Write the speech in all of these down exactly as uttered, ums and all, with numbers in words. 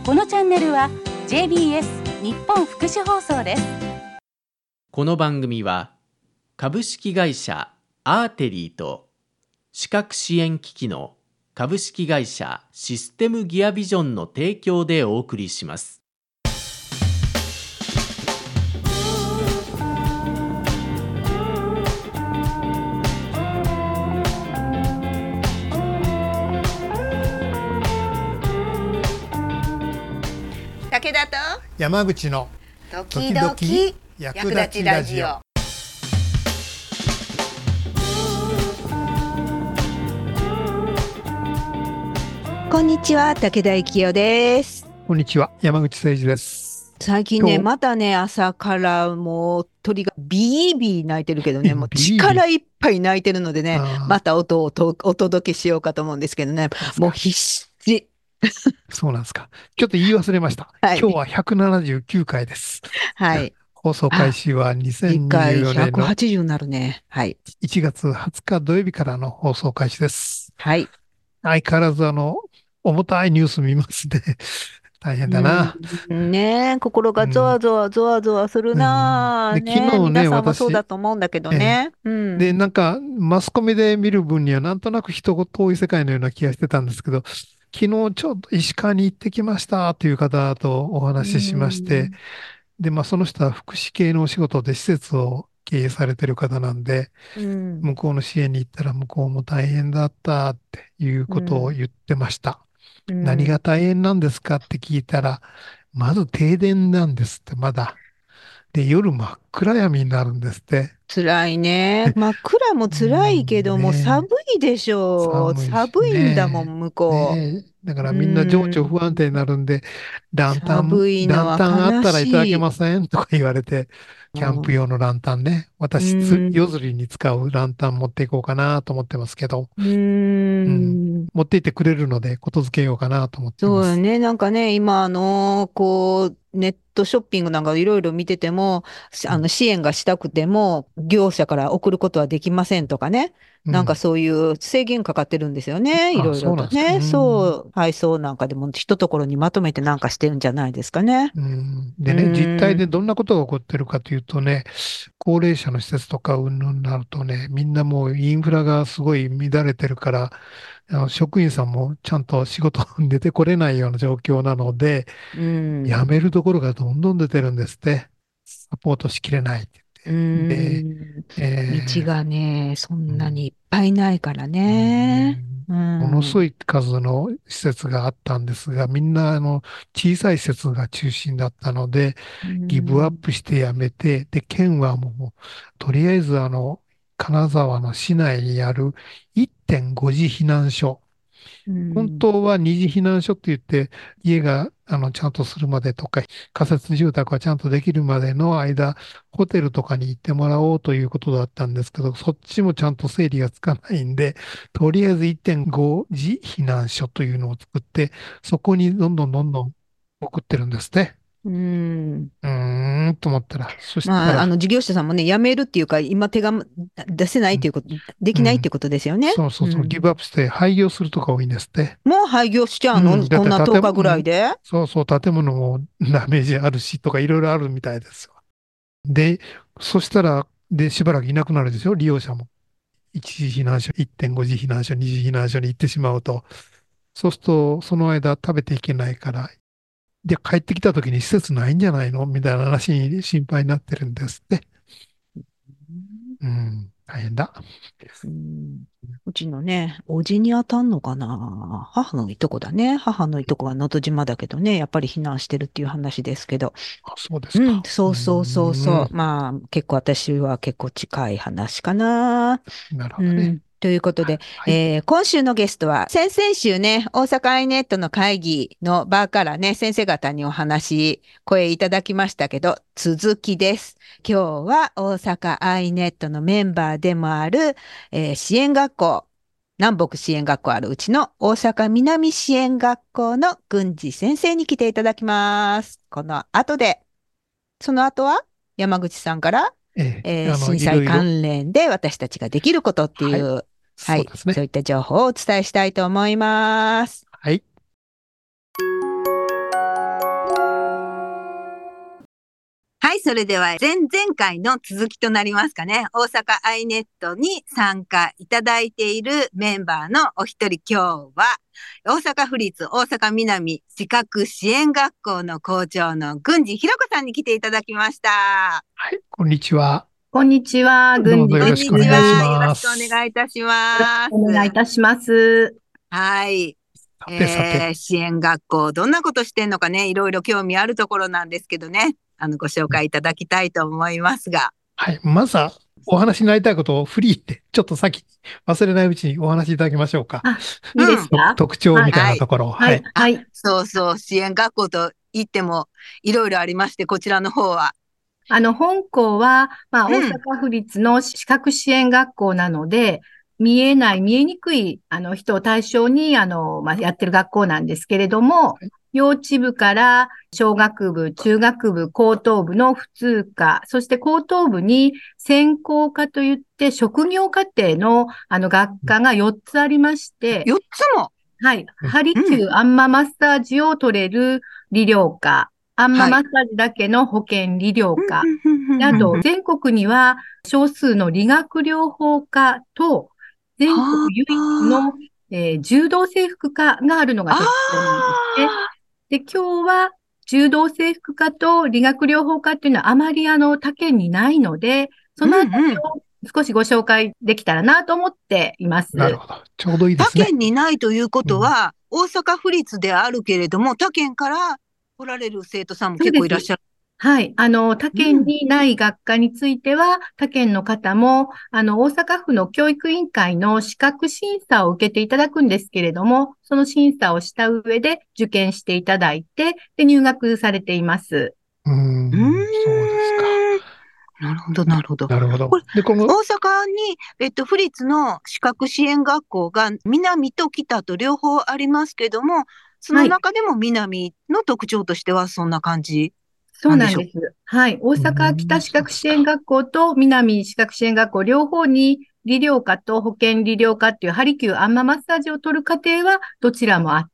このチャンネルは ジェイビーエス 日本福祉放送です。 この番組は株式会社アーテリーと視覚支援機器の株式会社システムギアビジョンの提供でお送りします。 武田と山口の時々役立ちラジオ。こんにちは、武田幸代です。 こんにちは、山口誠二です。 最近ね、またね、朝からもう鳥がビービー鳴いてるけどね、もう力いっぱい鳴いてるのでね、また音をとお届けしようかと思うんですけどね、もう必死。 そうなんですか。ちょっと言い忘れました。はい、今日はひゃくななじゅうきゅうかいです。 はい。 放送開始はにせんにじゅうよねんのひゃくはちじゅうになるね。はい。 いちがつはつか土曜日からの放送開始です。 はい。 相変わらずあの、重たいニュース見ますね。大変だな。 ねえ、心がゾワゾワゾワゾワするな、うん、 で昨日ね、 皆さんもそうだと思うんだけどね。 えーうん、で、なんか、マスコミで見る分にはなんとなく人が遠い世界のような気がしてたんですけど、昨日ちょっと石川に行ってきましたという方とお話ししまして、で、まあその人は福祉系のお仕事で施設を経営されてる方なんで、うん、向こうの支援に行ったら向こうも大変だったっていうことを言ってました。うん、何が大変なんですかって聞いたら、まず停電なんですって、まだ。で、夜真っ暗闇になるんですって。 辛いね。真っ暗も辛いけども、ね、寒いでしょう。寒い、寒いんだもん、向こう。 ね、だからみんな情緒不安定になるんで、ランタン、ランタンあったらいただけませんとか言われて、キャンプ用のランタンね。私、夜釣りに使うランタン持っていこうかなと思ってますけど、 うーん、 うん、持っていってくれるので、ことづけようかなと思ってます。 そうね。なんかね、今、あのー、こう、ネットショッピングなんかいろいろ見てても、あの、支援がしたくても、業者から送ることはできませんとかね。うん、なんかそういう制限かかってるんですよね。いろいろとね。そう、配送なんかでも一ところにまとめてなんかしてるんじゃないですかね。 うん、でね、実態でどんなことが起こってるかというとね、高齢者の施設とかうんぬんになるとね、みんなもうインフラがすごい乱れてるから、あの職員さんもちゃんと仕事に出てこれないような状況なので、うん、辞めるところがどんどん出てるんですって。サポートしきれないって言って。で、 えー、道がね、そんなにいっぱいないからね。 うん、ものすごい数の施設があったんですが、みんなあの小さい施設が中心だったので、ギブアップして辞めて、で、県はもう、とりあえずあの、金沢の市内にある いってんご 次避難所。うん、本当は二次避難所って言って、家があのちゃんとするまでとか、仮設住宅がちゃんとできるまでの間、ホテルとかに行ってもらおうということだったんですけど、そっちもちゃんと整理がつかないんで、とりあえず いってんご 次避難所というのを作って、そこにどんどんどんどん送ってるんですね。うん。うーんと思ったら、そしたら。 まあ、あの、事業者さんもね、辞めるっていうか、今手が出せないっていうこと、うん、できないっていうことですよね。 うん、そうそうそう、うん、ギブアップして廃業するとか多いんですって。 もう廃業しちゃうの、うん、こんなとおかぐらいで、うん、 そうそう、建物もダメージあるしとかいろいろあるみたいですよ。で、そしたら、で、しばらくいなくなるでしょ、利用者も。いち次避難所、いってんご 次避難所、に次避難所に行ってしまうと。そうすると、その間食べていけないから、で、帰ってきた時に施設ないんじゃないのみたいな話に心配になってるんですって。うん、大変だ。 うん、うちのね、おじに当たんのかな、母のいとこだね。母のいとこは能登島だけどね、やっぱり避難してるっていう話ですけど。 あ、そうですか。 うん、そうそうそうそう。まあ、結構私は結構近い話かな。 なるほどね。うんということで、はい、えー、今週のゲストは、先々週ね、大阪アイネットの会議の場からね、先生方にお話、声いただきましたけど、続きです。今日は大阪アイネットのメンバーでもある、えー、支援学校、南北支援学校あるうちの大阪南支援学校の郡司先生に来ていただきます。この後で、その後は山口さんから、えええー、震災関連で私たちができることっていう、はい、はい、そうですね、そういった情報をお伝えしたいと思います。 はい。 、それでは前々回の続きとなりますかね。大阪アイネットに参加いただいているメンバーのお一人、今日は大阪府立大阪南視覚支援学校の校長の郡司ひろ子さんに来ていただきました。 はい、こんにちは。 こんにちは、 どうぞよ郡司です。 ろしくお願いしよろしくます。 お願いいたします。 お願いいたします。 はい。 さてさて、 えー支援学校、どんなことしてんのかね、いろいろ興味あるところなんですけどね、あの、ご紹介いただきたいと思いますが。 はい、まずはお話になりたいことをフリーって、ちょっと先忘れないうちにお話しいただきましょうか。 あ、いいですか？ 特徴みたいなところを。 ははい。 い、はい。 そうそう、支援学校と言ってもいろいろありまして、こちらの方は。 あの、本校は、まあ、 うん大阪府立の視覚支援学校なので、見えない、見えにくい、あの、人を対象に、あの、まあ、やってる学校なんですけれども、幼稚部から小学部、中学部、高等部の普通科、そして高等部に専攻科といって職業課程のあの学科がよっつありまして、 よっつも。 はい。 うんハリキュー、アンママッサージを取れる理療科、アンママッサージだけの保健理療科、であと、全国には少数の理学療法科と、全国唯一の、えー柔道整復科があるのが特徴なんですね。で、今日は柔道整復科と理学療法科っていうのはあまりあの他県にないので、そのあたりを少しご紹介できたらなと思っています。 なるほど。ちょうどいいで他すね。 県にないということは、大阪府立であるけれども、他県から来られる生徒さんも結構いらっしゃる。 はい。あの、他県にない学科については、他県の方も、あの、大阪府の教育委員会の資格審査を受けていただくんですけれども、その審査をした上で受験していただいて、で、入学されています。 うーん、そうですか。 なるほど、なるほど。 なるほどこれ。 で、この、 大阪に、えっと、府立の視覚支援学校が南と北と両方ありますけども、その中でも南の特徴としてはそんな感じ。 そうなんです。はい。大阪北視覚支援学校と南視覚支援学校両方に理療科と保健理療科っていうハリキューアンママッサージを取る過程はどちらもあって、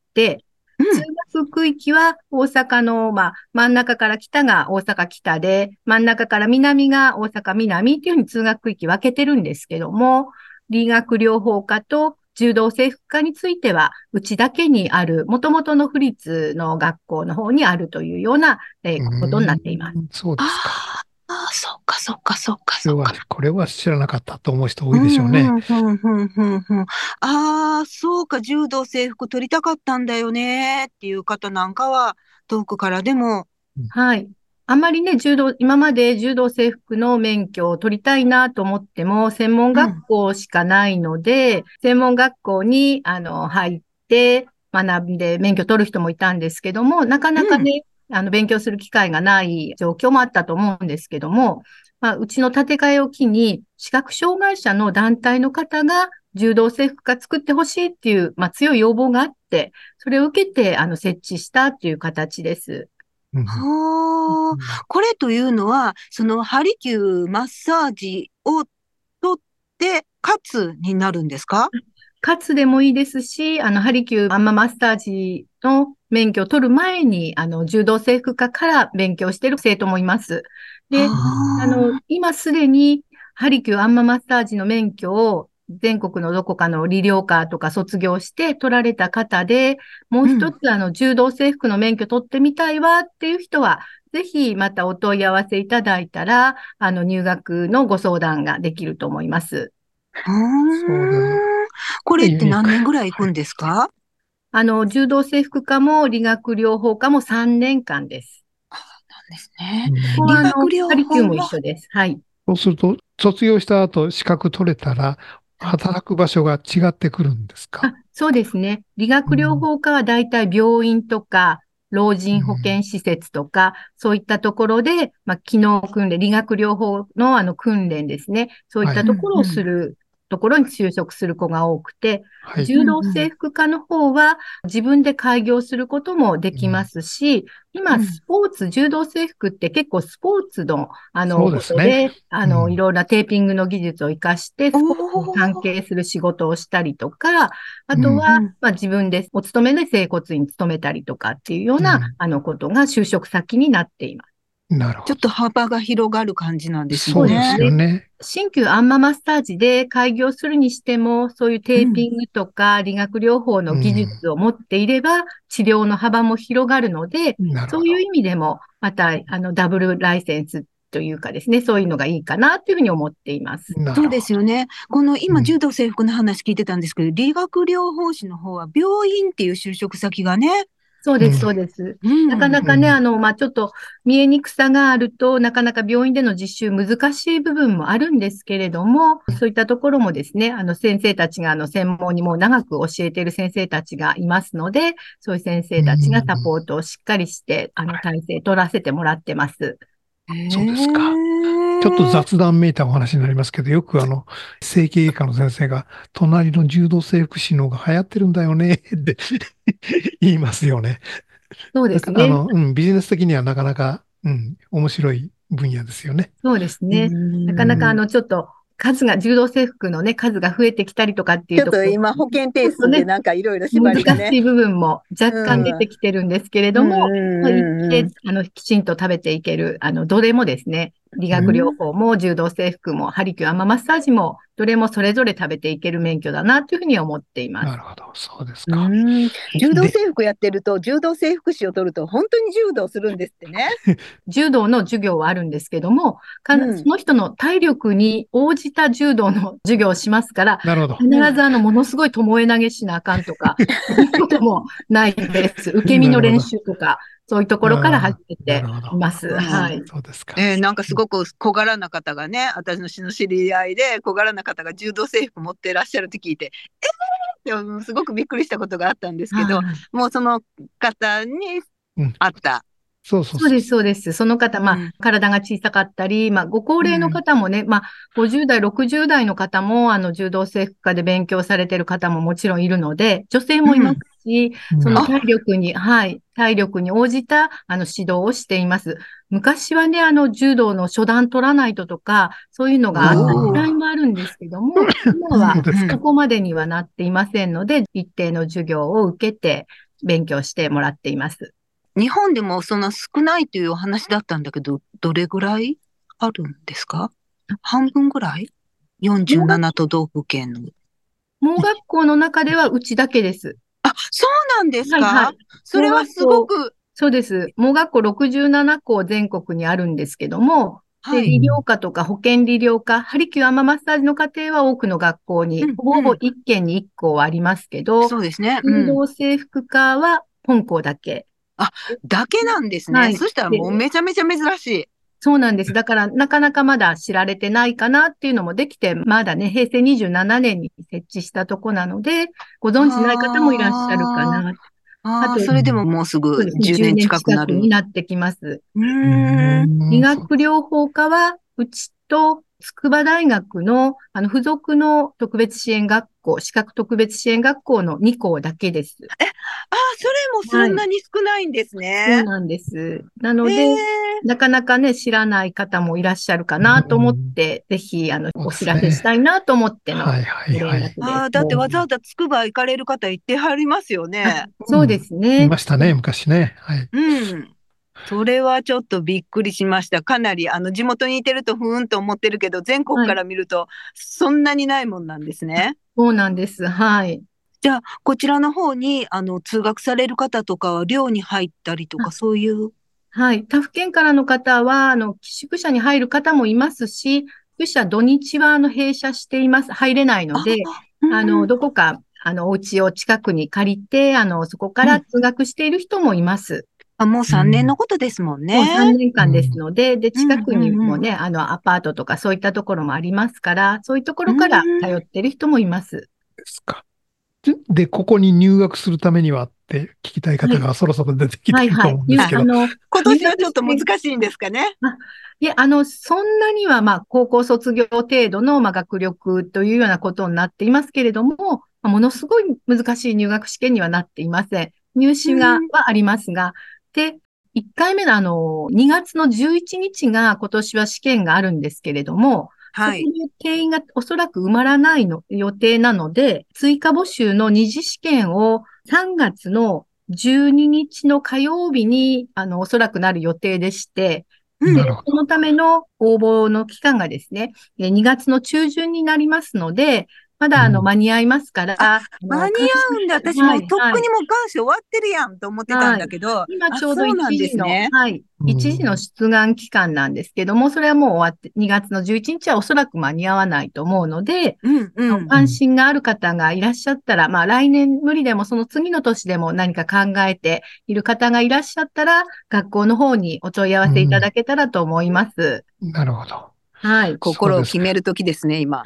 うん通学区域は大阪の、まあ、真ん中から北が大阪北で、真ん中から南が大阪南っていうふうに通学区域分けてるんですけども、理学療法科と柔道整復科については、うちだけにある、元々の府立の学校の方にあるというような、えーことになっています。 そうですか。 ああ、そっか、そっか、そっか、 これはそっか。、 これは知らなかったと思う人多いでしょうね。 うん、うん、うん、うん、うんうん。ああ、そうか、柔道制服取りたかったんだよねっていう方なんかは、遠くからでも。 はい。あんまりね、柔道、今まで柔道整復の免許を取りたいなと思っても、専門学校しかないので、専門学校に、あの、入って学んで免許取る人もいたんですけども、なかなかね、あの、勉強する機会がない状況もあったと思うんですけども、まあ、うちの建て替えを機に、視覚障害者の団体の方が柔道整復科作ってほしいっていう、まあ、強い要望があって、それを受けて、あの、設置したっていう形です。 うんはあ、これというのは、そのハリキューマッサージを取って、かつになるんですか？ かつでもいいですし、あの、ハリキューアンママッサージの免許を取る前に、あの、柔道整復科から勉強している生徒もいます。で、あの、今すでにハリキューアンママッサージの免許を全国のどこかの理療科とか卒業して取られた方で、もう一つ、あの、柔道整復の免許取ってみたいわっていう人は、ぜひまたお問い合わせいただいたら、あの、入学のご相談ができると思います。 そうです。これって何年ぐらい行くんですか？ あの、柔道整復科も理学療法科もさんねんかんです。 あ、なんですね。 ここはあの、 理学療法はハリキューも一緒です。はい。 そうすると、卒業した後、資格取れたら、働く場所が違ってくるんですか？ あ、そうですね。理学療法科はだいたい病院とか、老人保健施設とか、そういったところで、まあ、機能訓練、理学療法のあの訓練ですね。そういったところをするところに就職する子が多くて、 はい。 柔道整復科の方は自分で開業することもできますし、今、スポーツ、柔道整復って結構スポーツの、あの、 そうですね。 ことで、あの、 うんいろんなテーピングの技術を活かして、スポーツに関係する仕事をしたりとか、あとは、 うんまあ自分でお勤めで整骨院に勤めたりとかっていうような、 うんあの、ことが就職先になっています。 なるほど。 ちょっと幅が広がる感じなんですよね。 そうですよね。 鍼灸あんまマッサージで開業するにしても、そういうテーピングとか理学療法の技術を持っていれば、治療の幅も広がるので、 なるほど。 そういう意味でも、また、あの、ダブルライセンスというかですね、そういうのがいいかなというふうに思っています。 そうなるほど。 ですよね。この今、 うん柔道整復の話聞いてたんですけど、理学療法士の方は病院っていう就職先がね。 そうです、 うんそうです。 うん。 なかなかね、 うんあの、まあ、ちょっと見えにくさがあると、なかなか病院での実習難しい部分もあるんですけれども、そういったところもですね、あの、先生たちが、あの、専門にもう長く教えている先生たちがいますので、そういう先生たちがサポートをしっかりして、あの、体制取らせてもらってます。 そうですか。 へちょっとー雑談めいたお話になりますけど、よくあの、整形外科の先生が、隣の柔道整復師の方が流行ってるんだよね、って言いますよね。 そうですね。 だからあの、うん、ビジネス的にはなかなか、うん、面白い分野ですよね。 そうですうね。なかなか、あん。 の、ちょっと、数が、柔道制服のね、数が増えてきたりとかっていちょっうところ、 と今、保険ちょ定数でっとね、 なんかいろいろ縛難りがね。 しい部分も若干出うん。 てきてるんですけれうんども、まあ、一定、 うんうんあの、きちんと食べていける、あの、どれもですね、理うん。 学療うん法も柔道整復もハリキューアンママッサージも、どれもそれぞれ食べていける免許だなというふうに思っています。 なるほど。そうですうか。 ーん。柔道で、 整復やってると、柔道整復師を取ると、本当に柔道するんですってね。 柔道の授業はあるんですけども、かうんその人の体力に応じた柔道の授業をしますから、 なるほど。 必ずあの、ものすごい巴投げしなあかんとか、そういうこともないです。受け身の練なるほど。 習とか、そういうところから始あめあ、なてるほど。 います。 うんはい。 そうですか。 えーなんかすごく小柄な方がね、私の知り合いで小柄な方が柔道整復持ってらっしゃるって聞いて、でもすごくびっくりしたことがあったんですけど、 はい。 もうその方にうん。 会った。 そうそうそう。 そうです、そうです。その方、まあ、 うん体が小さかったり、まあ、ご高齢のうん方もね、まあ、ごじゅう代、ろくじゅう代の方も、あの、柔道整復科で勉強されている方ももちろんいるので、女性もいますし、 うんそのあ体力に、はい、体力に応じた、あの、指導をしています。昔はね、あの、柔道の初段取らないととか、そういうのがあった時おー代もあるんですけども、今うんはそうですか。 そこまでにはなっていませんので、一定の授業を受けて勉強してもらっています。 日本でもそんな少ないというお話だったんだけど、どれぐらいあるんですか？半分ぐらい？ よんじゅうなな 都道府県の。 盲学校の中ではうちだけです。 あ、そうなんですか？ はいはい。 それはすごく、 そうです。盲学校ろくじゅうなな校全国にあるんですけども、で、 はい。 理療科とか保健理療科、ハリキューアンママッサージの課程は多くの学校に、 うんほぼほぼうんいっ県にいっ校はありますけど、 そうですね。うん。 運動制服科は本校だけ。 あ、だけなんですね。 はい。 そしたらで、 もうめちゃめちゃ珍しい。 そうなんです。だから、なかなかまだ知られてないかなっていうのもできて、まだね、平成にじゅうななねんに設置したとこなので、ご存知ない方もいらっしゃるかああ、 な。 ああ、 あと、 それでももうすぐそうですね、 10 10 年年近くなる。 近くになってきます。 うーん。 理うん、そう。 学療法科は、うちと筑波大学の、あの、付属の特別支援学校、資格特別支援学校のに校だけです。 ああ、それもそんなに少ないんですそうね。 なんです。なえので、 え、 なかなかね、知らない方もいらっしゃるかなと思って、ぜひ、あの、 そうお知ですね。 らせしたいなと思ってのはいはいはい。 ご連絡です。 ああ、だってわざわざ筑波行かれる方いてはりますよね。 そうですいね。 ましたね、昔ね。はい。 うん。それはちょっとびっくりしました。かなり、あの、地元にいてるとふーんと思ってるけど、全国はい。 から見ると、そんなにないもんなんですね。 そうなんです。はい。 じゃあ、こちらの方に、あの、通学される方とかは、寮に入ったりとか、そういう。 はい。他府県からの方は、あの、宿舎に入る方もいますし、宿舎土日は、あの、閉鎖しています。入れないのあ、 で、 うんあの、 うん。 どこか、あの、お家を近くに借りて、あの、そこからうん通学している人もいます。 あ、もううさんねんん。 のことですもんもうね。 3年間ですうん。 ので、で、 うん近くにうんうん。 もね、あの、アパートとかそういったところもありますから、そういうとこうろから通ん。 っている人もいます。 ですか。で、でここに入学するためにはって聞きたいはい。 方がそろそろ出てきてはい、はい。 ると思うんですあ、 けど。 入あの、 今入年はちょっと学して難しいんですかね。 あ、いえ、あの、そんなには、まあ、高校卒業程度の、まあ、学力というようなことになっていますけれども、まあものすごい難しい入学試験にはなっていません。入う試が、 ん。 はありますが、で、いっかいめのあの、にがつのじゅういちにちが今年は試験があるんですけれども、そはい。 こで定員がおそらく埋まらないの、予定なので、追加募集の二次試験をさんがつのじゅうににちの火曜日に、あの、おそらくなる予定でして、 うんなるほど。 そのための応募の期間がですね、えーにがつの中旬になりますので、まだあのうん間に合いますから、 あ、 あの間に合うんだ。私もはい、 うとっはい、 くにもう願書終わってるやんと思ってたんはい。 だけど、あ、 今ちょうどそうなん一時の、 ですね。 はい、 うん一時の出願期間なんですけども、それはもう終わって、にがつのじゅういちにちはおそらく間に合わないと思うので、 うんうあのん。 関心がある方がいらっしゃったら、まあ来年無理でもその次の年でも何か考えている方がいらっしゃったら、学校の方にお問い合わせいただけたらと思います。 なるほど。 はい。 そう心をですか。 決めるときですね、今。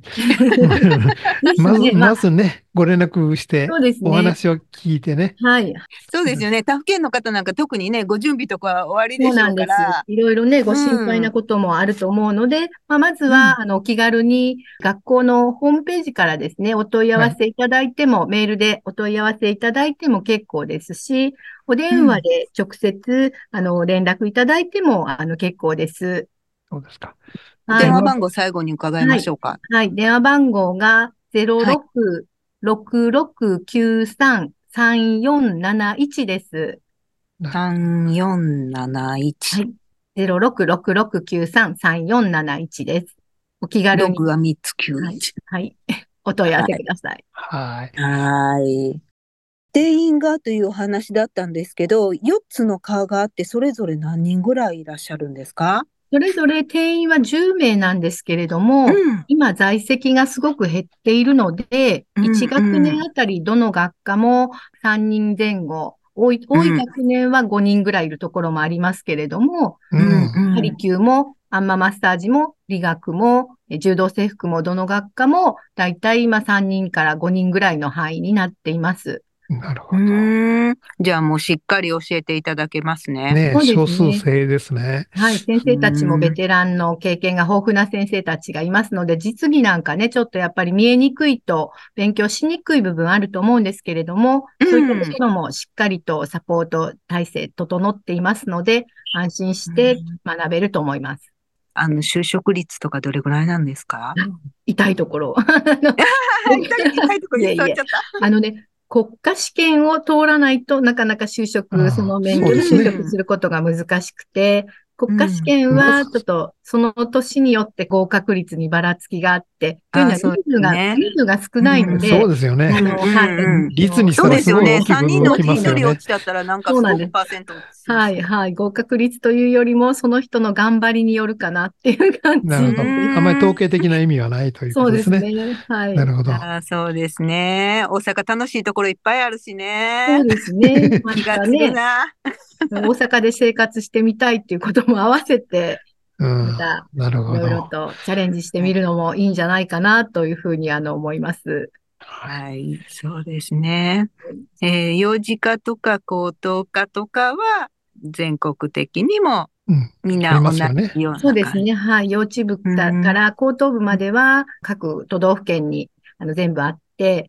ですまず、 ね。まあ、 まずね、ご連絡してそうですおね。 話を聞いてね。 はい。 そうですよね。他府県の方なんか特にね、ご準備とか終わりそうでしょうなんです。 から。 いろいろね、ご心配うん。 なこともあると思うので、まあ、まずうん。 は、あの、お気軽に学校のホームページからですね、お問い合はい。 わせいただいても、メールでお問い合わせいただいても結構ですし、おう電話ん。 で直接、あの、連絡いただいても、あの、結構です。 そうですか。 はい。 電話電話、 番号最後に伺いはい。 ましょうか。 はい。電話番号がはい。 ゼロろく ろくろくきゅうさん さんよんなないちです。 なるさんよんななはい。 いち。 ゼロろくろくろくきゅうさん さんよんなないちです。お気軽に、 ログがみっつはい。 きゅういち。 はい。お問い合わせはい。 ください。 はい。 はーい。定員がというお話だったんですけど、よっつの科があって、それぞれ何人ぐらいいらっしゃるんですか？ それぞれ定員はじゅうめいなんですけれども、 うん。 今在籍がすごく減っているので、1 うん、う学年ん、 あたりどの学科もさんにんぜん後、多い、多いうん、 学年はごにんぐらいいるところもありますけれども、 ううん、 ん。 ハリうん。 キューも、アンママッサージも、理学も、え柔道整復も、どの学科も、だいたい今さんにんからごにんぐらいの範囲になっています。 うなるほど。 ーん。じゃあもうしっかり教えていただけますね。 ねえ、 そうで少すね。 数制ですね。 はい。先う生たちもベーん。 テランの経験が豊富な先生たちがいますので、実技なんかね、ちょっとやっぱり見えにくいと勉強しにくい部分あると思うんですけれども、 うそういったとん。 ころもしっかりとサポート体制整っていますので、安心して学べると思います。 あの、就職率とかどれぐらいなんですか？ 痛いところ。あの痛い、痛いとこ言っいえいえ。 ちゃった。 あのね、国家試験を通らないとなかなか就職、そああ、 の免許でそうですね。 就職することが難しくて、国家試うん。 験まはちょっとその年によって合格率にばらつきがあって、というああ、 のはそうで人数が、 すね。 人数が少うないのあ、そうで、 ん。 ですよね。 うん、 あの、はい、 うん、うん。 率にしそうたらすごい大ですよね。3 きく動人のうち1 きますよね。 人落ちちゃったらなんかすごくそうなんです。 パーセント落ちしますよ。 はい、はい。合格率というよりも、その人の頑張りによるかなっていう感うなるほど。 じです。 あまり統ーん。 計的な意味はないというこそうとですね。 ですね。はい。 なるほど。 ああ、そうですね。大阪楽しいところいっぱいあるしね。 そうですね。ま気がするたね、 な。 大阪で生活してみたいっていうことも合わせて、 うん。 またなるいろいろほど。 とチャレンジしてはい。 みるのもいいんじゃないかなというふうにあの思います。 はい。 はい、そうですね。えー幼児科とか高等科とかは全国的にもうん。 みんありな同ますよね。 じような感じ。 そうですね。はい。幼稚部うかかん。 ら高等部までは各都道府県にあの全部あって、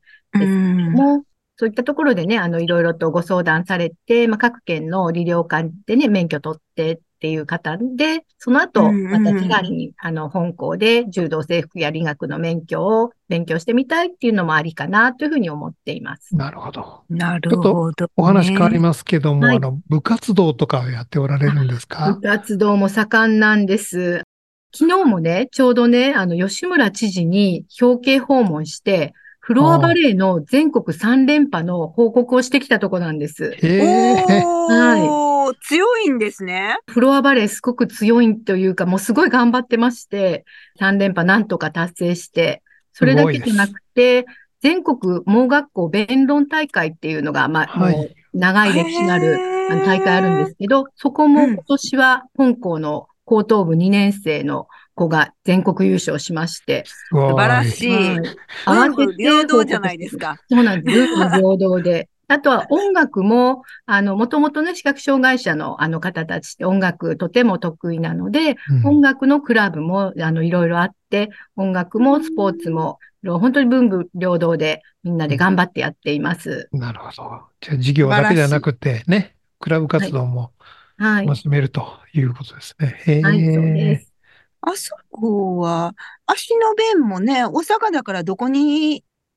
うですけれどん。 も、そういったところでね、あの、いろいろとご相談されて、まあ、各県の理療館でね、免許取ってっていう方で、そのう後、またさらん。 に、あの、本校で柔道整復や理学の免許を勉強してみたいっていうのもありかなというふうに思っています。 なるほど。 なちょっとるほどお話変わりね。 ますけども、あはい。 の、部活動とかをやっておられあ、 るんです部か？ 活動も盛んなんです。昨日もね、ちょうどね、あの、吉村知事に表敬訪問して、フロアバああ、 レーの全国さん連覇の報告をしてきたとこなんです。 へえ、 はい。 おー、強いんですね。 フロアバレーすごく強いというか、もうすごい頑張ってまして、さん連覇なんとか達成して、そすれだごいです。 けじゃなくて、全国盲学校弁論大会っていうのが、まあ、 はい。 もう長いへ歴史のあるあの大会あるんでー。 すけど、そこも今うん。 年は本校の高等部にねん生の子が全国優勝しまして、 す素晴らごい。 しい。 はい。合わ文せて報武両道じゃ告してくる。 ないですか。 そうなんです。文武両道で。あとは音楽も、あの、もともとね、視覚障害者のあの方たちって音楽とても得意なので、 うん。 音楽のクラブも、あの、いろいろあって、音楽うもスポーツん。 も、本当に文武両道でみんなでうん頑張ってやっています。 なるほど。じゃあ、授素業晴らしい。 だけじゃなくて、ね、クラブはい。 活動もはい。 楽しめるということですね。へはい、そうでえ。 す。 あそこは、足の弁もね、大阪だからどこに、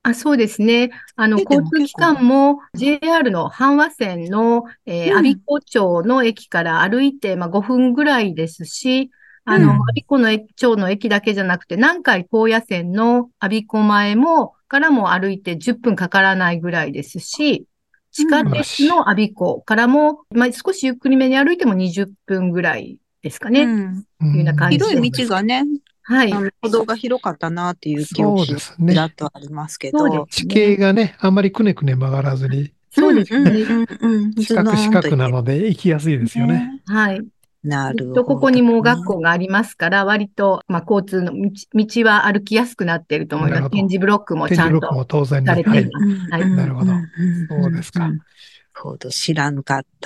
あ、そうですね。あの、 え、で交通機も結構、 関も ジェイアール の阪和線の、えー、我孫うん、 子町の駅から歩いて、まあ、ごふんぐらいですし、あの、我うん、 孫子の駅町の駅だけじゃなくて、南海高野線の我孫子前も、からも歩いてじゅっぷんかからないぐらいですし、地下うん、 鉄素晴らしい。 の我孫子からも、まあ、少しゆっくりめに歩いてもにじゅっぷんぐらいですかね。 うん。 うというような感じ広いです。 道がね、 はい。 あの、歩道が広かったなっていう記そう憶がですね。 ちらっとありますけそうでど、 地すね。 形がね、あんまりくねくね曲がらずに、 そううん、うん、 ですね。 うん、うん、ズド四角四ーンといって角なので行きやすいですよね。 ね。 はい。 なずっとこるほどこに盲学校ね。 がありますから、割と、まあ、交通の道、道は歩きやすくなっていると思います。 なるほど。 点字ブロックもち点字ブロックゃんとも当然に。 されはい。 ています。 うん、 はい。 うん、 なるほど。 うん、うん、 そうですか。 うん。なるほど、知らんかった。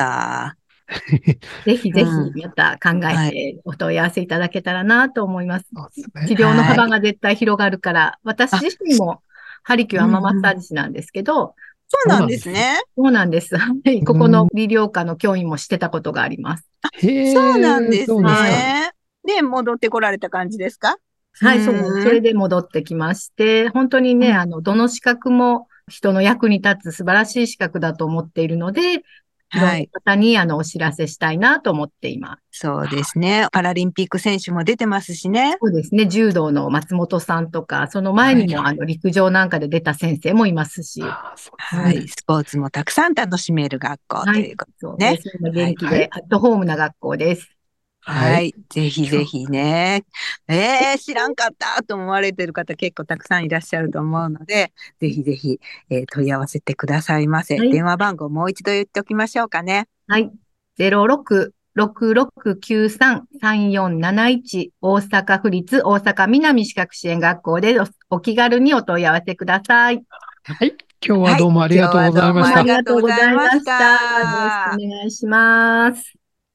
ぜひぜひ、 うん。 また考えはい。 てお問い合わせいただけたらなと思います。 そうですね。 治療のはい。 幅が絶対広がるから、私あ、 自身もハリキューうん、 アママッサうん。 ージ師なんですけど、 そうなんそうなんです。 ですね。 そうなんです。はい。ここうん。 の理療科の教員もしてたことがあります。 そうなへえ、 んですそうですか。 はい。 ね。で、戻ってこられた感じですか？うはい、そうなんです。そーん。 れで戻ってきまして、本当にね、 うん。 あの、どの資格も人の役に立つ素晴らしい資格だと思っているので、いろんなはい。 方にあの、お知らせしたいなと思っています。 そうですね。パラリンピック選手も出てますしね。 そうですね、柔道の松本さんとか、その前はい。 にもあの、陸上なんかで出た先生もいますし、 ああ、そうですね。 はい。スポーツもたくさん楽しめる学校はい、 ということね。 そうです。みんなはい。 元気で、 はい。 アットホームな学校です。 はい。 はい。ぜひぜ今日、 ひね。えー、知らんかったと思われてる方結構たくさんいらっしゃると思うので、ぜひぜひ、えー問い合わせてくださいませ。 はい、 電話番号もう一度言っておきましょうかね。 はい。ゼロろく ろくろくきゅうさん さんよんなないち大阪府立大阪南視覚支援学校でお、お気軽にお問い合わせください。 はい。今日ははい。 どうもあり今日がとうござはどうもあどうもあいました。 りがとうごりがとうござざいましいました。よろしくおた。 願いします。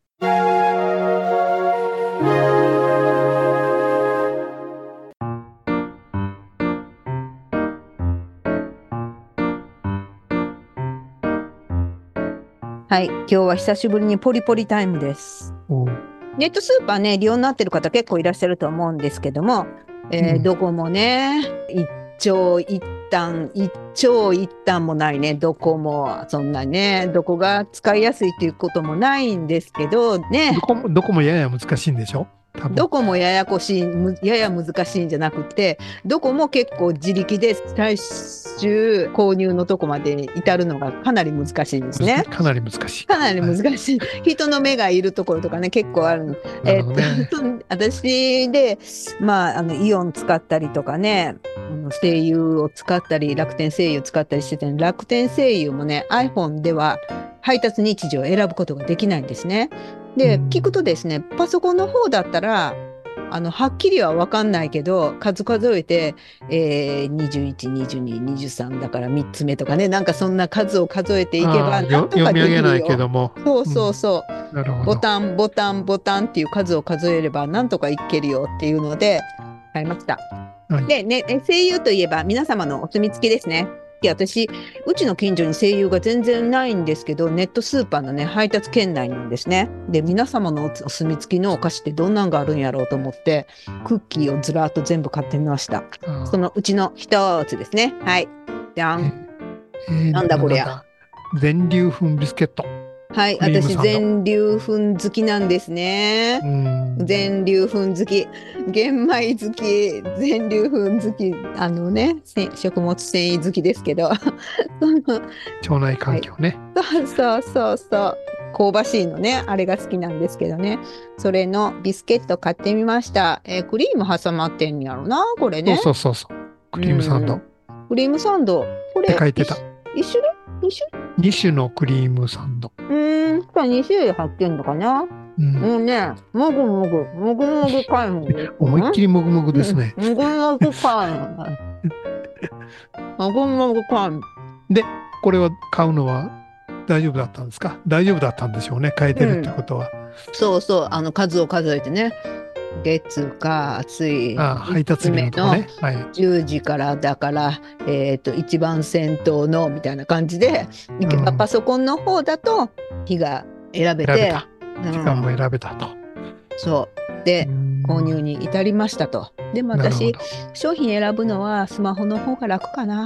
はい。今日は久しぶりにポリポリタイムです。 おう。 ネットスーパーね、利用になってる方結構いらっしゃると思うんですけども、えーうんどこもね、一長一短、一長一短もないね、どこも、そんなね、どこが使いやすいということもないんですけど、ね、 どこも、どこもやや難しいんでしょ多分。 どこもややこしい、むやや難しいんじゃなくて、どこも結構自力で最終購入のとこまで至るのがかなり難しいんですね。 かなり難しい。 かなりはい。 難しい。人の目がいるところとかね、結構あるの。 なえるほどね。 っと、私で、まあ、あの、イオン使ったりとかね、あの声優を使ったり、楽天声優使ったりしてて、楽天声優もね、iPhone では配達日時を選ぶことができないんですね。で、 うん聞くとですね、パソコンの方だったら、あの、はっきりは分かんないけど、数数えて、えー、にじゅういち、にじゅうに、にじゅうさんだからみっつめとかね、なんかそんな数を数えていけば、 ああ、 なんよ、 とかできる読み上げないけよ。 ども。 そうそうそう。 うん。なるほど。 ボタン、ボタン、ボタンっていう数を数えれば、なんとかいけるよっていうので、買いました。 はい。 で、ね、え声優といえば、皆様のお墨付きですね。で私、うちの近所に声優が全然ないんですけど、ネットスーパーのね、配達圏内なんですね。で、皆様のお墨付きのお菓子ってどんなんがあるんやろうと思って、クッキーをずらっと全部買ってみました。 あそのうちの一つですね。はい。じゃーん。 えーなんだこりゃなんだ全粒粉ビスケット。 はい。私、 クリームサンド。 全粒粉好きなんですね。 うん。 全粒粉好き、玄米好き、全粒粉好き、あのね、せ食物繊維好きですけど、その腸内環境ね。 そうそうそうそう、香ばしいのね、あれが好きなんですけどね、それのビスケット買ってみました。えークリーム挟まってんやろな、これね。 そうそうそうそう。クリームサンド。 うんクリームサンド、こってれ書いてた。 一種類二種に種のクリームサンド。 類うーん、これに種類入ってんのかな。 うん。 もうね、もぐもぐ、もぐもぐ買い物ですよ。 思いっきりもぐもぐですね。 うんもぐもぐ買い物。もぐもぐ買い物。 で、これは買うのは大丈夫だったんですか？大丈夫だったんでしょうね。変えてるってことは。 そうそう、あの数を数えてね。月、火、水、 ああ、配達日のとこね。はい。 じゅうじからだから、えっと、一番先頭のみたいな感じで、いけばうんパソコンの方だと日が選べて、 選べた。 うん時間も選べたと。 そう。で、 うん購入に至りましたと。でも私なるほど。 商品選ぶのはスマホの方が楽かな。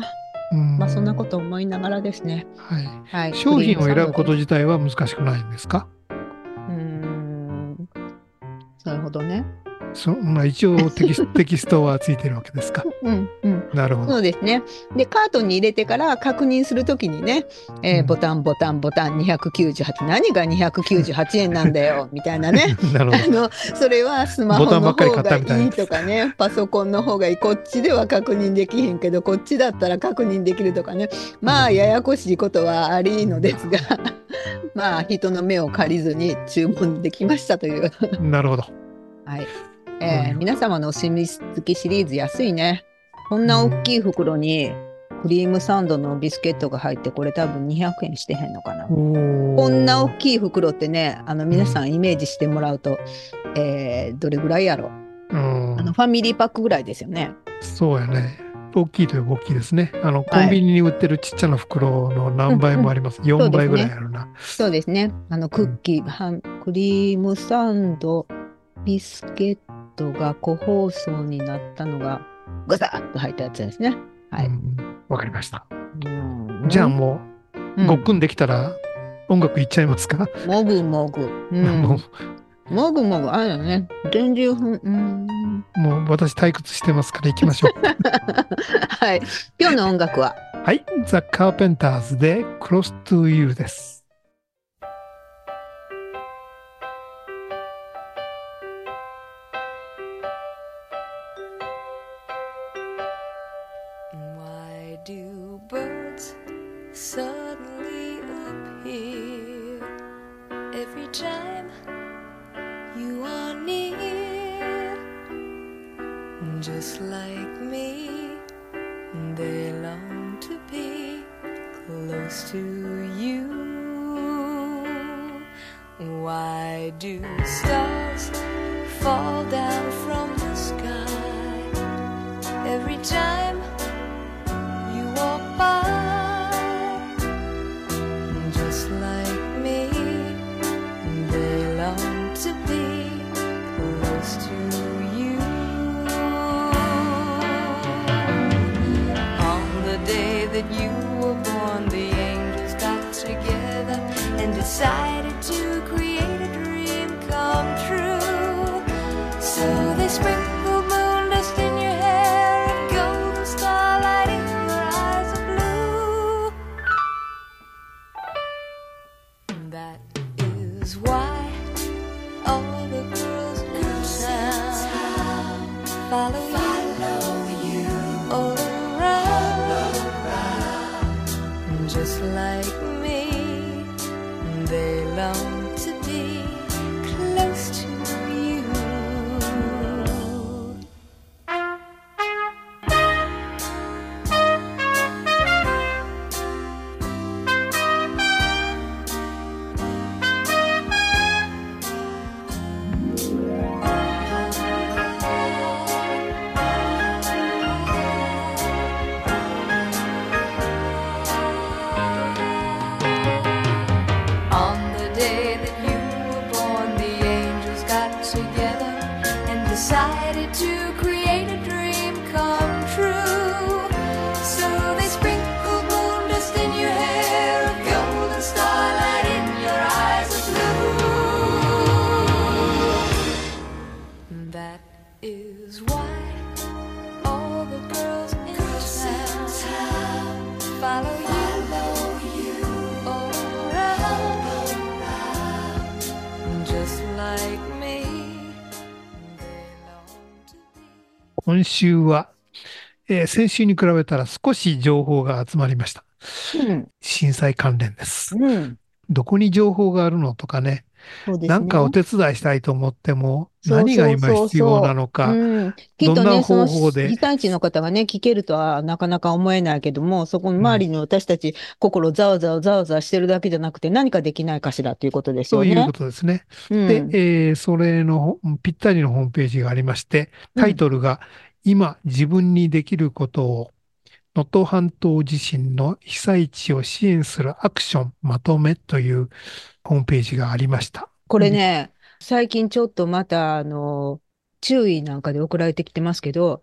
まあそんなこと思いながらですね。 はい。 はい。 商品を選ぶことクリームサンドです。 自体は難しくないんですか？ うーん。なるほどね。 そまあ、一応テキス、テキストはついてるわけですか？ うんうん。 なるほど。 そうですね。で、カートに入れてから確認するときにね、えーうんボタン、ボタン、ボタンにひゃくきゅうじゅうはち、何がにひゃくきゅうじゅうはちえんなんだよ、みたいなね。 なるほど。 あの、それはスマホのボタンばっかり買方がったみたいいいとかね、パソコンの方がいい、こっちでは確認できへんけど、こっちだったら確認できるとかね。まあ、ややこしいことはありのですが、まあ、人の目を借りずに注文できましたという。 なるほど。 はい。えー皆様のお墨付きシリーズ安いね。こんな大きい袋にクリームサンドのビスケットが入って、これ多分にひゃくえんしてへんのかな。ここんな大きい袋ってね、あの皆さんイメージしてもらうと、えーどれぐらいやろ。 うんあのファミリーパックぐらいですよね。 そうやね。大きいといえば大きいですね。あの、コはいンビニに売ってるちっちゃな袋の何倍もあります。よんばいぐらいあるな。 そうですね。あのクッキー、はんクリームサンド、ビスケットが個包装になったのがガサッと入ったやつですね。はい。 うんわかりました。 うんじゃあもう、 うんごっくんできたら音楽いっちゃいますか？ もぐもぐ。うんもう、 もぐもぐ、あれだね。全粒粉。うーん。 もう私退屈してますから行きましょう。 はい。今日の音楽は、 はい。ザ・カーペンターズで Close to You です。 Why do birds suddenly appear every time you are near? Just like me, they long to be close to you. Why do stars fall down from the sky every time you walk by? Just like me, they long to be close to you. On the day that you were born, the angels got together and decided to create a dream come true. So they sprinkled moon dust in your hair and golden starlight in your eyes of blue. That is why all the girls in town follow you all around. Just like me, they long to be close to you. On the day that you were born, the angels got together and decided to create a dream come true. So they sprinkled moon dust in your hair, a golden starlight in your eyes of blue. That is why all the girls in town follow you all around. Just like me, they long to be. 今週は、えー先週に比べたら少し情報が集まりました。 うん。 震災関連です。 うん。 どこに情報があるのとかね、 そうですね。 なんかお手伝いしたいと思っても、 そう何が今そうそう必要なのか、 うん、きっどんなとね、その方法で被災地の方がね、聞けるとはなかなか思えないけども、そこの周りの私たち、心ざわざわざわざわしてるだけじゃなくて、何かできないかしらということですよね。 そういうことですね。 うんで、えーそれのほぴったりのホームページがありまして、タイトルが、今自分にできることを、能登半島地震の被災地を支援するアクションまとめというホームページがありました。 これね、最近ちょっとまた、あの、注意なんかで送られてきてますけど、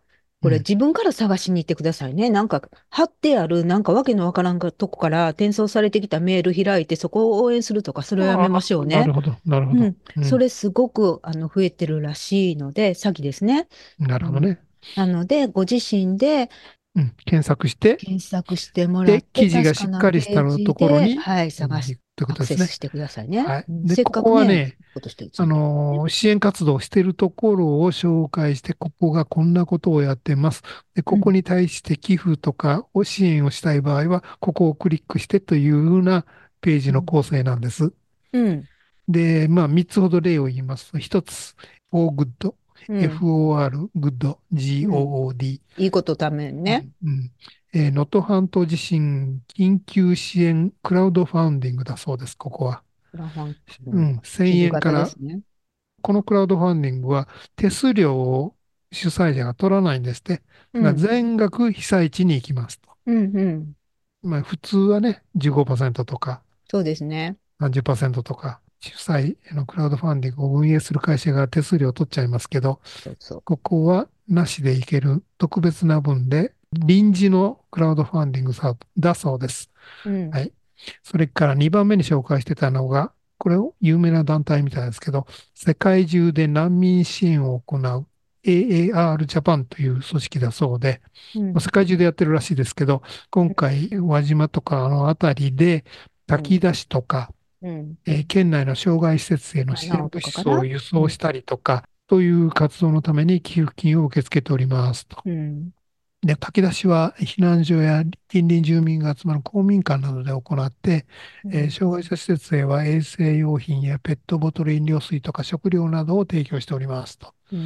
これうん。 自分から探しに行ってくださいね。なんか貼ってある、なんかわけのわからんかとこから転送されてきたメール開いてそこを応援するとか、それをやめましょうああ、なね。 るほど、なるほど。 うん。 うん。 それすごくあの増えてるらしいので、詐欺ですね。うん。 なるほどね。 なので、ご自身でうん。検索して、 検索してもらっで、 て、 記事が確かしっかりしなペーたとジで、 ころに、 はい、 うん、 探し、 行くというこアとですね。 クセスしてくださいね。 はい。 うん、 で、 せっここかくね、いいはね、 ことしてるつあもりね。 のー支援活動をしているところを紹介して、ここがこんなことをやってます。で、ここうん。 に対して寄付とかを支援をしたい場合は、ここをクリックしてというようなページうん。 の構成なんです。 うん。 で、まあ、みっつほど例を言いますと、ひとつ、フォーグッド、 うん。 エフオーアール、good、 うん。 ゴー。 いいことためにね。 うんうんえー能登半島地震緊急支援クラウドファウンディングだそうです、ここは。 クラファン、ううん、 ん、1000 寄付円から、 型ですね。 このクラウドファンディングは手数料を主催者が取らないんですって。だからうん。 全額被災地に行きますと。 うん。うん。 まあ、普通はね、じゅうごパーセントとかそうですね。 さんじゅっパーセントとか、主催のクラウドファンディングを運営する会社が手数料を取っちゃいますけど、 そうそここはなしでいける特別な分で臨時のクラウドファンディングサートだそうです。 う。うん。 はい。それからにばんめに紹介してたのが、これを有名な団体みたいですけど、世界中で難民支援を行う エーエーアール ジャパンという組織だそうで、まあうん。 世界中でやってるらしいですけど、今回、輪島とかあの辺りでうん。 炊き出しとか、 うん。 えー県内の障害施設への支七尾援物とかかな。 資を輸うん。 送したりとか、という活動のために寄付金を受け付けておりますと。 うん。 で、炊き出しは避難所や近隣住民が集まる公民館などで行って、えーうん。 障害者施設へは衛生用品やペットボトル飲料水とか食料などを提供しておりますと。 うん。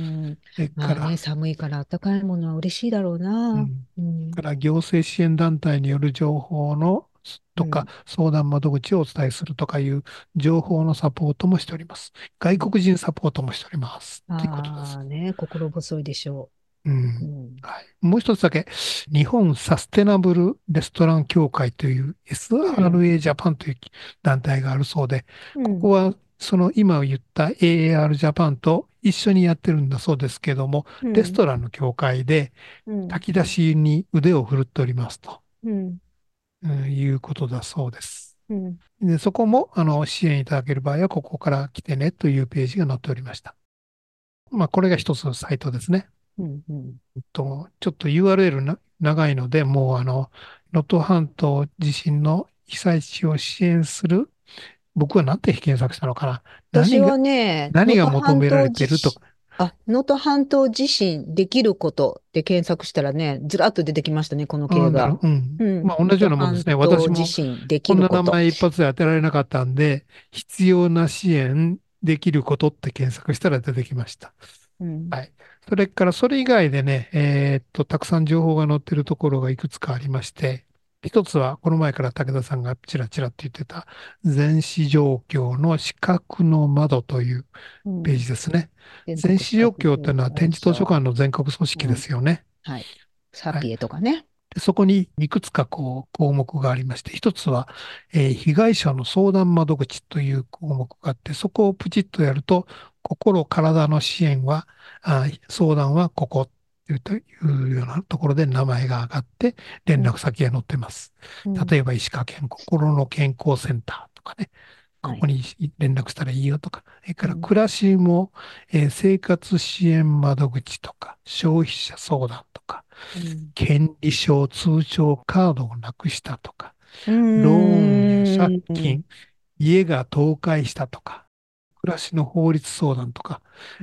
それまあね、 から、 寒いから暖かいものは嬉しいだろうな。 うん、 うん。 から行政支援団体による情報のとかうん。 相談窓口をお伝えするとかいう情報のサポートもしております。 うん。 外国人サポートもしております。ということです。 ああね、心細いでしょうう。うん。 ん。 はい。もう一つだけ、日本サステナブルレストラン協会といううん。 エスアールエー ジャパンという団体があるそうで、 うん。 ここはその今言った エーエーアール ジャパンと一緒にやってるんだそうですけども、レスうん。 トランの協会でうん。 炊き出しに腕を振るっておりますと、 うん。 うん、いうことだそうです。 うん。 で、そこもあの支援いただける場合はここから来てねというページが載っておりました。まあ、これが一つのサイトですね。 うん。うん。 えっと、ちょっと ユーアールエル な長いので、もうあの、能登半島地震の被災地を支援する、僕は何て検索したのかな。何が、 私はね、能何が登半求められ島地震、 てるとか。 あ、能登半島地震できることで検索したらね、ずらっと出てきましたね、この系が。 あなるうん。 うん。 まあ、同じよう能登半なもんですね。私島地も震できこんなること。 名前一発で当てられなかったんで、必要な支援できることって検索したら出てきました。 うん。 はい。それから、それ以外でね、えーっと、たくさん情報が載ってるところがいくつかありまして、一つは、この前から武田さんがちらちらって言ってた、全市状況の視覚の窓というペーうん。 ジですね。 全国視全市状覚障況というのは展示図書害者。 館の全国組織うん。 ですよね。 はい。サはい。 ピエとかね。 でそこにいくつかこう項目がありまして、一つは、えー被害者の相談窓口という項目があって、そこをプチッとやると、心、体の支援は、あ相談はここというというようなところで名前が上がって、連うん。 絡先が載ってます。 うん。 例えば、石川県心の健康センターとかね、こはい。 こに連絡したらいいよとか、それからうん。 暮らしも、えー生活支援窓口とか、消費者相談とか、 うん。 権利証、通帳カードをなくしたとか、 うローンや借ーん。 金、家が倒壊したとか、暮らしの法律相談とか、 うん。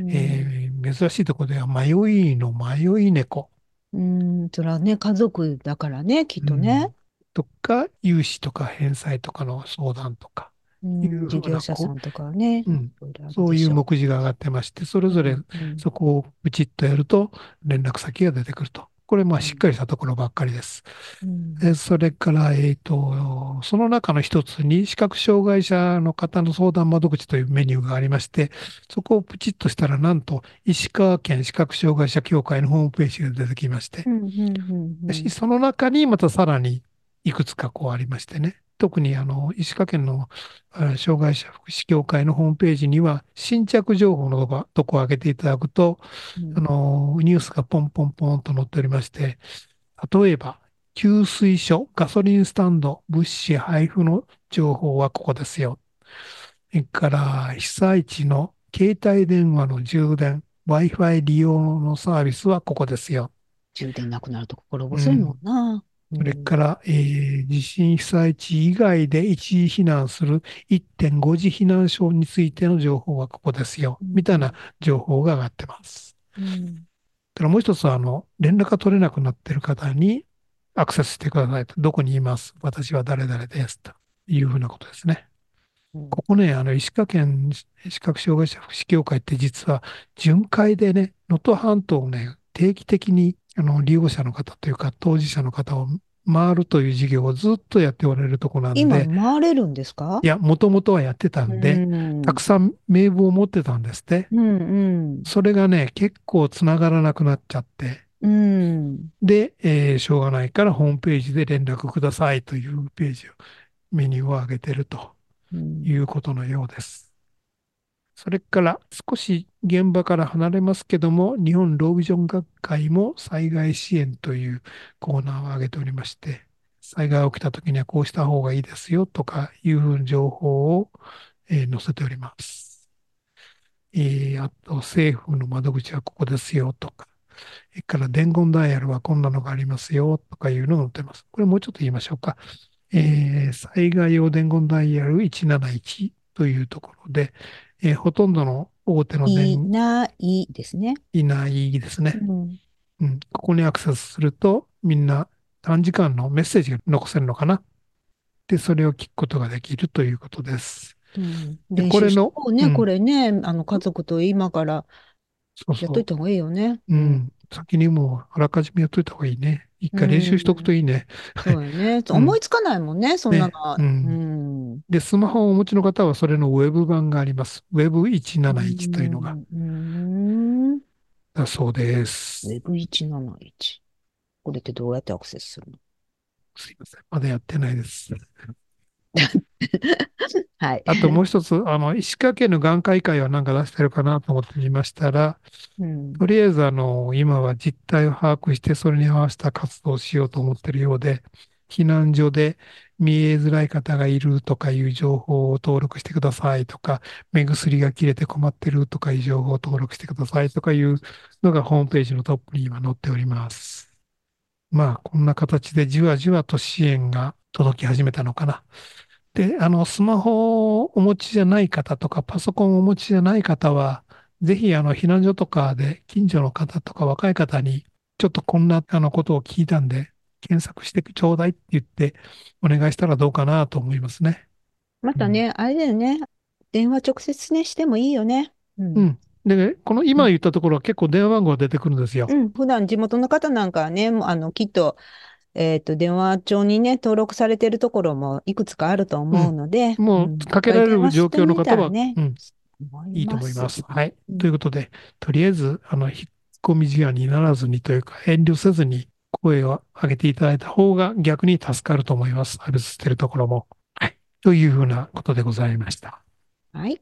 えー珍しいところでは迷いの迷い猫、 うん。それはね、家族だからね、きっとね。 うん、とか、融資とか返済とかの相談とか、 ういん。事うふうな、こ業者さんとかはね、いう、うん、 ろいろあるそういうでしょ目次が上がってまして、それう。うぞれん。うん。 そこをプチッとやると連絡先が出てくると。これ、まあ、しっうん。 かりしたところばっかりです。 うん。 えそれから、えっと、その中の一つに視覚障害者の方の相談窓口というメニューがありまして、そこをプチッとしたら、なんと石川県視覚障害者協会のホームページが出てきまして、 うん。うん。うん。 しその中にまたさらにいくつかこうありましてね。 特にあの石川県のあ障害者福祉協会のホームページには新着情報のとこ、とこを上げていただくと、 うんあのニュースがポンポンポンと載っておりまして、例えば給水所、ガソリンスタンド、物資配布の情報はここですよ。それから被災地の携帯電話の充電、Wi-Fi 利用のサービスはここですよ。 充電なくなると心細いもんな。 それから、えー地震被災地以外で一時避難する いってんご 次避難所についての情報はここですよ。 うんみたいな情報が上がってます。 うんだからもう一つは、あの、連絡が取れなくなっている方にアクセスしてくださいと。どこにいます。私は誰々です。というふうなことですね。 うんここね、あの、石川県視覚障害者福祉協会って実は巡回でね、能登半島をね、定期的にあの利用者の方というか当事者の方を回るという事業をずっとやっておられるところなん今で、 回れるんですか？ いや、もともとはやってたんで、 うんたくさん名簿を持ってたんですって。 うんうんそれがね、結構つながらなくなっちゃって、 うんで、えーしょうがないからホームページで連絡くださいというページを、メニューを上げてるとうんいうことのようです。それから少し現場から離れますけども、日本ロービジョン学会も災害支援というコーナーを上げておりまして、災害が起きた時にはこうした方がいいですよとかいう情報を、えー載せております。えーあと政府の窓口はここですよとか、それから伝言ダイヤルはこんなのがありますよとかいうのが載ってます。これもうちょっと言いましょうか。えー災害用伝言ダイヤルいちなないちというところで、えーほとんどの大手のい電ないですね。 いないですね、 うんうん。ここにアクセスすると、みんな短時間のメッセージが残せるのかな。で、それを聞くことができるということです。 うんで練習しこれのとこうね、 うんこれね、あの家族と今からそうそ。 やっというた方がいいよね。 う。ん。先にもうあらかじめやっといた方がいいね。一回練習しとくといいね。 そうよね。 うん思いつかないもんね、そんなねの。 ううんん。 で、スマホをお持ちの方はそれのウェブ版があります。ウェブいちなないちというのがうん。うんだそうです。 ウェブいちなないち。これってどうやってアクセスするの？ すいません。まだやってないです。 はい。 あともう一つ、あの、石川県の眼科医会は何か出してるかなと思ってみましたら、 うん。 とりあえず、あの、今は実態を把握して、それに合わせた活動をしようと思っているようで、避難所で見えづらい方がいるとかいう情報を登録してくださいとか、目薬が切れて困ってるとかいう情報を登録してくださいとかいうのがホームページのトップに今載っております。まあ、こんな形でじわじわと支援が届き始めたのかな。で、あの、スマホをお持ちじゃない方とか、パソコンをお持ちじゃない方は、ぜひ、あの、避難所とかで、近所の方とか若い方に、ちょっとこんな、あの、ことを聞いたんで、検索してちょうだいって言って、お願いしたらどうかなと思いますね。 またね、あれだよね。電話直接ね、してもいいよね。うんう。ん。で、この今言ったところは結構電話番号が出てくるんですよ。 うん、普段地元の方なんかはね、もうあの、きっと、えっと、電話帳にね、登録されているところもいくつかあると思うので、 もう、かけられる状況の方は、 ね、 うん、 思いいと思います。 す。 はい。 うんということで、とりあえず、あの、引っ込み思案にならずにというか、遠慮せずに声を上げていただいた方が逆に助かると思います。サービスしているところも。はい。というふうなことでございました。 はい。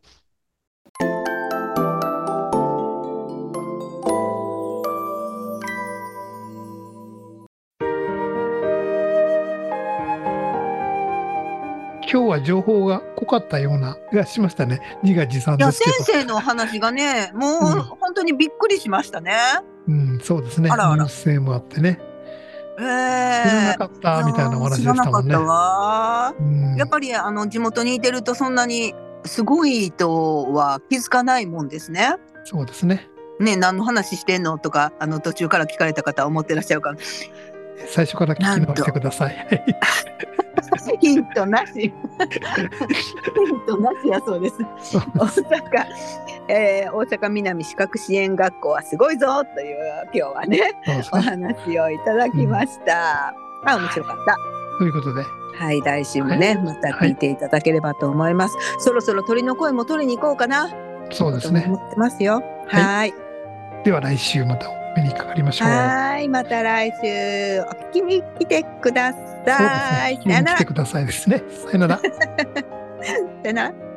今日は情報が濃かったような気がしましたね。自画自賛いや、 ですけど。 先生のお話がね、もううん本当にびっくりしましたね。 うん、そうですね。 あらあらニュース性もあってね。 え知らなかったみたいなお話でしたもんね。 知らなかったわ。 うんやっぱりあの地元にいてるとそんなにすごいとは気づかないもんですね。 そうですね。 ね、何の話してんのとか、あの途中から聞かれた方は思ってらっしゃるから、 最初から聞き直してください。 ヒントなし。ヒントなしやそうです。大阪、えー大阪南視覚支援学校はすごいぞという今日はね、おそうですね。 話をいただきました。あ、面白かった。 ということで、 はい、来週もね、また聞いていただければと思います。そろそろ鳥の声も取りに行こうかな。 そうですね。 と思ってますよ。はい。 では来週また。 目にかかりましょう。 はい、また来週お聞きに来てくだそうですさい。 ね。聞きに来てくださいですね。さよなら。 さよなら。